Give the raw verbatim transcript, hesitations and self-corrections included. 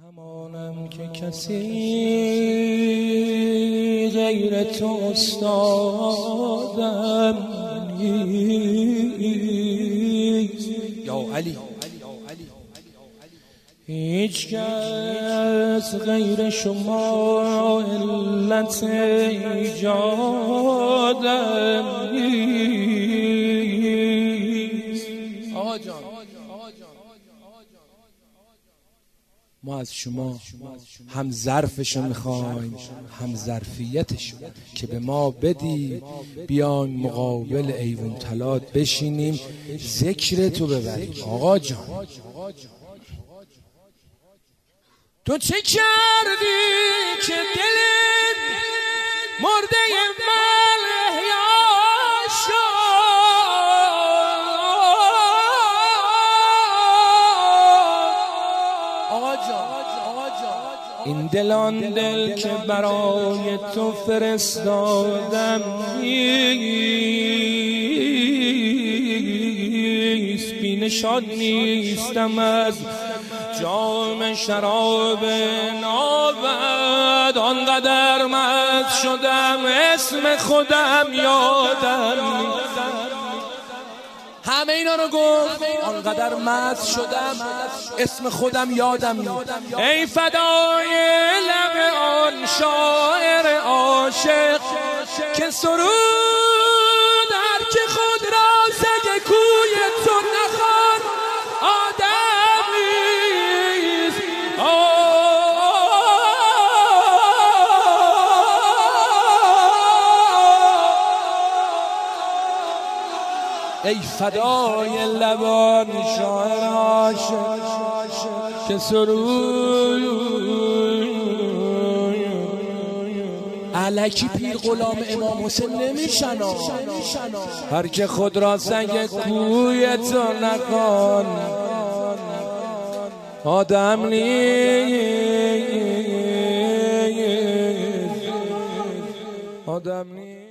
همانم که کسی غیر تو استادم نیست. یا علی هیچ کس غیر شما علت ایجادم نیست. آقا جان، ما از شما هم ظرفشو میخوایم هم ظرفیتشو که به ما بدی، بیایم مقابل ایوان طلات بشینیم ذکر تو ببریم. آقا جان تو چه کردی که دلت مرده من احیا شد؟ آقا جان این دل آن دل که برای تو فرستادم نیست. بینشان نیستم از جام شراب نابد، آنقدر مست شدم اسم خودم یادم نیست. همه اینا رو گفت، آنقدر مست شدم اسم خودم یادم نیست. ای فدای لب آن شاعر عاشق که سرود هر که خود را سگ کوی تو نخوان آدم نیست. ای فدای لبان شاعر عاشق که سرود الکی پیر غلام امام حسین نمیشنا، هر که خود را سگ کوی تو نکن آدم نیست. آدم نیست.